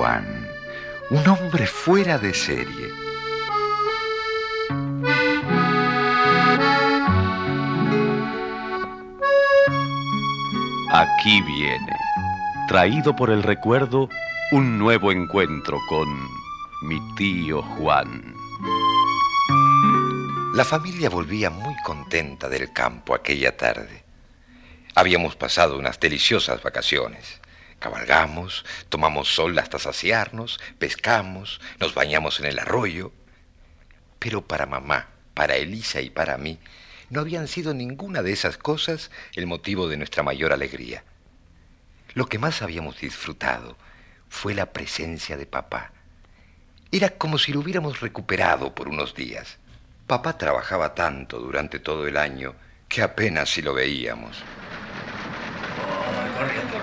Juan, un hombre fuera de serie. Aquí viene, traído por el recuerdo, un nuevo encuentro con mi tío Juan. La familia volvía muy contenta del campo aquella tarde. Habíamos pasado unas deliciosas vacaciones. Cabalgamos, tomamos sol hasta saciarnos, pescamos, nos bañamos en el arroyo. Pero para mamá, para Elisa y para mí, no habían sido ninguna de esas cosas el motivo de nuestra mayor alegría. Lo que más habíamos disfrutado fue la presencia de papá. Era como si lo hubiéramos recuperado por unos días. Papá trabajaba tanto durante todo el año que apenas si lo veíamos. Corriendo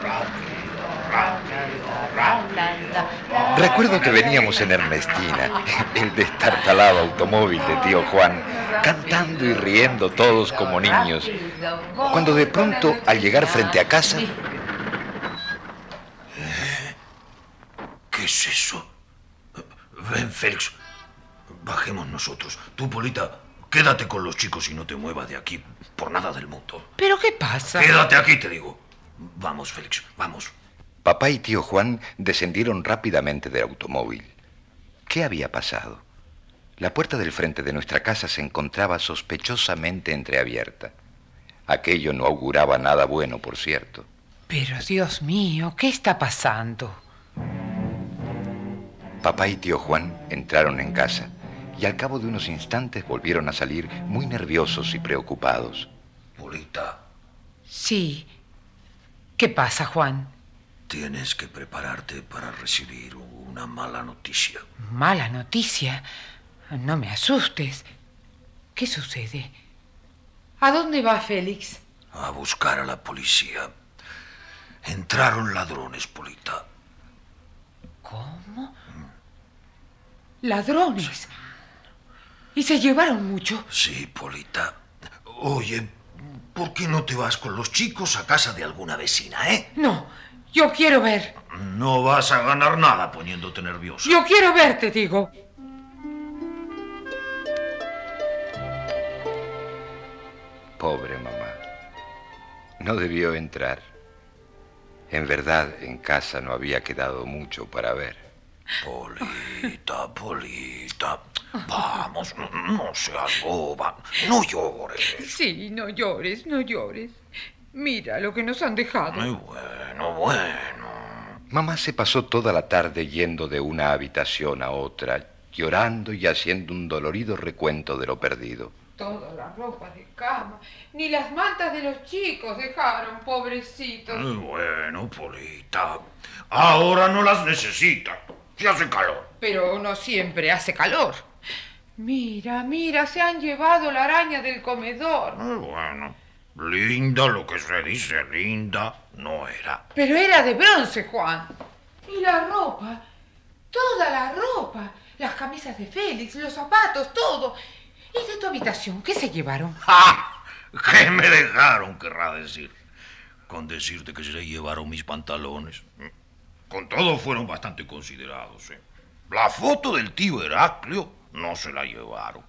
rápido. Recuerdo que veníamos en Ernestina, el destartalado automóvil de tío Juan, cantando y riendo todos como niños, cuando de pronto, al llegar frente a casa... ¿Qué es eso? Ven, Félix, bajemos nosotros. Tú, Polita, quédate con los chicos y no te muevas de aquí por nada del mundo. ¿Pero qué pasa? Quédate aquí, te digo. Vamos, Félix, vamos. Papá y tío Juan descendieron rápidamente del automóvil. ¿Qué había pasado? La puerta del frente de nuestra casa se encontraba sospechosamente entreabierta. Aquello no auguraba nada bueno, por cierto. Pero, Dios mío, ¿qué está pasando? Papá y tío Juan entraron en casa y al cabo de unos instantes volvieron a salir muy nerviosos y preocupados. Polita. Sí. ¿Qué pasa, Juan? Tienes que prepararte para recibir una mala noticia. ¿Mala noticia? No me asustes. ¿Qué sucede? ¿A dónde va Félix? A buscar a la policía. Entraron ladrones, Polita. ¿Cómo? ¿Ladrones? ¿Y se llevaron mucho? Sí, Polita. Oye, ¿por qué no te vas con los chicos a casa de alguna vecina, No, yo quiero ver. No vas a ganar nada poniéndote nervioso. Yo quiero ver, te digo. Pobre mamá. No debió entrar. En verdad, en casa no había quedado mucho para ver. Polita. Vamos, no seas boba. No llores. Sí, no llores, no llores. Mira lo que nos han dejado. Muy bueno. Mamá se pasó toda la tarde yendo de una habitación a otra, llorando y haciendo un dolorido recuento de lo perdido. Toda la ropa de cama, ni las mantas de los chicos dejaron, pobrecitos. Muy bueno, Polita. Ahora no las necesita. Si hace calor. Pero no siempre hace calor. Mira, se han llevado la araña del comedor. Bueno, linda, lo que se dice linda, no era. Pero era de bronce, Juan. Y la ropa, toda la ropa, las camisas de Félix, los zapatos, todo. ¿Y de tu habitación qué se llevaron? ¡Ja! ¿Qué me dejaron, querrá decir? Con decirte que se llevaron mis pantalones. Con todo fueron bastante considerados, La foto del tío Heraclio no se la llevaron.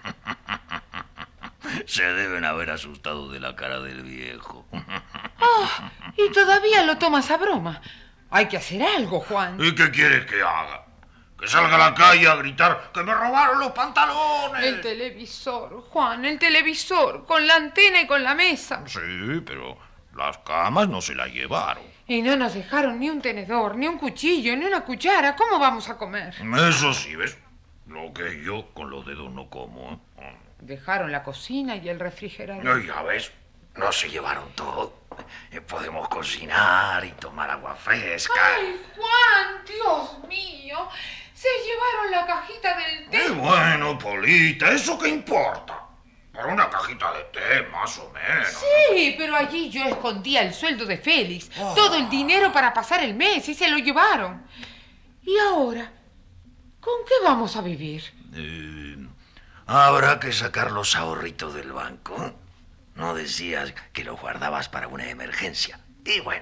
Se deben haber asustado de la cara del viejo. Y todavía lo tomas a broma. Hay que hacer algo, Juan. ¿Y qué quieres que haga? ¿Que salga a la calle a gritar que me robaron los pantalones? El televisor, Juan, el televisor, con la antena y con la mesa. Sí, pero las camas no se las llevaron. Y no nos dejaron ni un tenedor, ni un cuchillo, ni una cuchara. ¿Cómo vamos a comer? Eso sí, ¿ves? Lo que yo con los dedos no como, Dejaron la cocina y el refrigerador. Ya ves, no se llevaron todo. Podemos cocinar y tomar agua fresca. ¡Ay, Juan! ¡Dios mío! Se llevaron la cajita del té. Bueno, Polita, ¿eso qué importa? Para una cajita de té, más o menos. Sí, pero allí yo escondía el sueldo de Félix, todo el dinero para pasar el mes, y se lo llevaron. ¿Y ahora? ¿Con qué vamos a vivir? Habrá que sacar los ahorritos del banco. ¿No decías que los guardabas para una emergencia? Y bueno,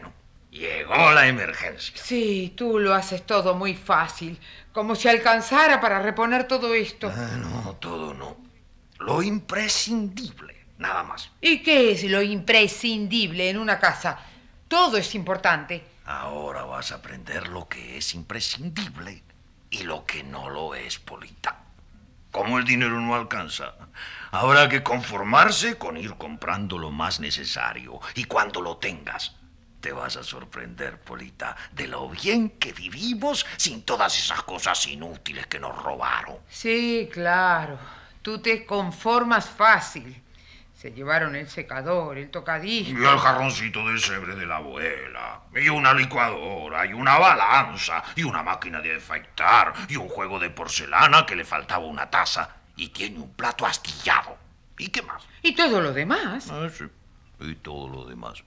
Llegó la emergencia. Sí, tú lo haces todo muy fácil, como si alcanzara para reponer todo esto. No, todo no. Lo imprescindible, nada más. ¿Y qué es lo imprescindible en una casa? Todo es importante. Ahora vas a aprender lo que es imprescindible y lo que no lo es, Polita. Como el dinero no alcanza, habrá que conformarse con ir comprando lo más necesario. Y cuando lo tengas, te vas a sorprender, Polita, de lo bien que vivimos sin todas esas cosas inútiles que nos robaron. Sí, claro. Tú te conformas fácil. Se llevaron el secador, el tocadiscos. Y el jarroncito de sebre de la abuela, y una licuadora, y una balanza, y una máquina de afeitar, y un juego de porcelana que le faltaba una taza, y tiene un plato astillado. ¿Y qué más? Y todo lo demás. Sí, y todo lo demás.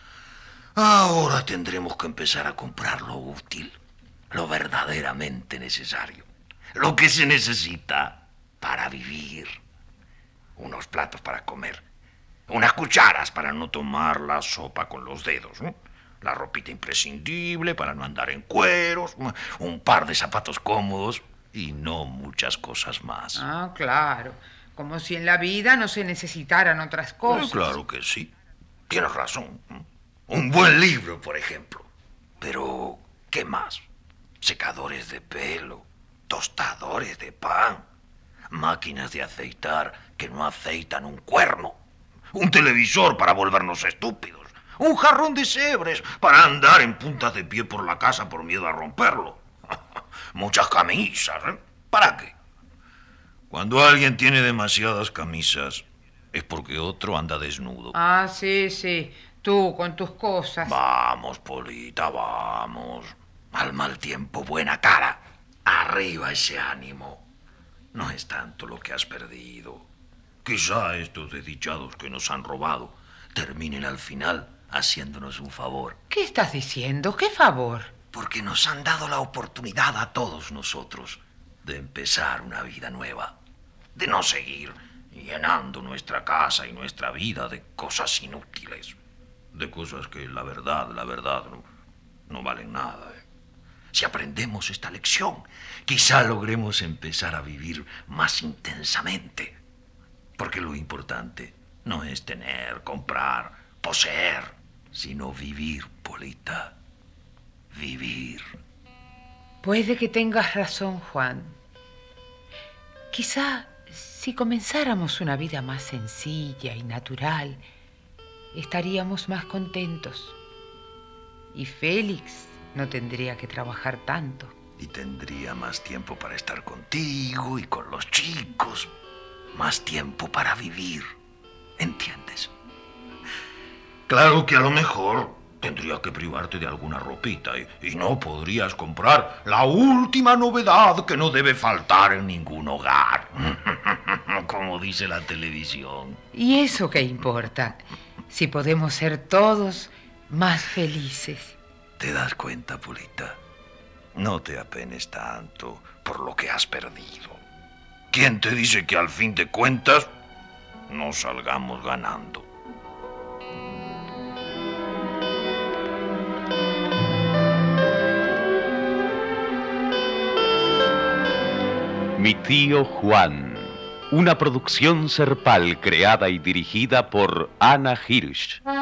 Ahora tendremos que empezar a comprar lo útil, lo verdaderamente necesario, lo que se necesita para vivir. Unos platos para comer, unas cucharas para no tomar la sopa con los dedos, ¿no? La ropita imprescindible para no andar en cueros, un par de zapatos cómodos y no muchas cosas más. Ah, claro. Como si en la vida no se necesitaran otras cosas. Claro que sí. Tienes razón. Un buen libro, por ejemplo. Pero, ¿qué más? Secadores de pelo, tostadores de pan, máquinas de aceitar que no aceitan un cuerno, un televisor para volvernos estúpidos, un jarrón de sebres para andar en puntas de pie por la casa por miedo a romperlo. Muchas camisas, ¿eh? ¿Para qué? Cuando alguien tiene demasiadas camisas es porque otro anda desnudo. Ah, sí, sí. Tú con tus cosas. Vamos, Polita, vamos. Al mal tiempo, buena cara. Arriba ese ánimo. No es tanto lo que has perdido. Quizá estos desdichados que nos han robado terminen al final haciéndonos un favor. ¿Qué estás diciendo? ¿Qué favor? Porque nos han dado la oportunidad a todos nosotros de empezar una vida nueva. De no seguir llenando nuestra casa y nuestra vida de cosas inútiles. De cosas que la verdad, no valen nada. Si aprendemos esta lección, quizá logremos empezar a vivir más intensamente. Porque lo importante no es tener, comprar, poseer, sino vivir, Polita. Vivir. Puede que tengas razón, Juan. Quizá si comenzáramos una vida más sencilla y natural, estaríamos más contentos. Y Félix no tendría que trabajar tanto. Y tendría más tiempo para estar contigo y con los chicos. Más tiempo para vivir. ¿Entiendes? Claro que a lo mejor tendría que privarte de alguna ropita y no podrías comprar la última novedad que no debe faltar en ningún hogar. Como dice la televisión. ¿Y eso qué importa? Si podemos ser todos más felices. ¿Te das cuenta, Polita? No te apenes tanto por lo que has perdido. ¿Quién te dice que al fin de cuentas no salgamos ganando? Mi tío Juan, una producción Serpal creada y dirigida por Ana Hirsch.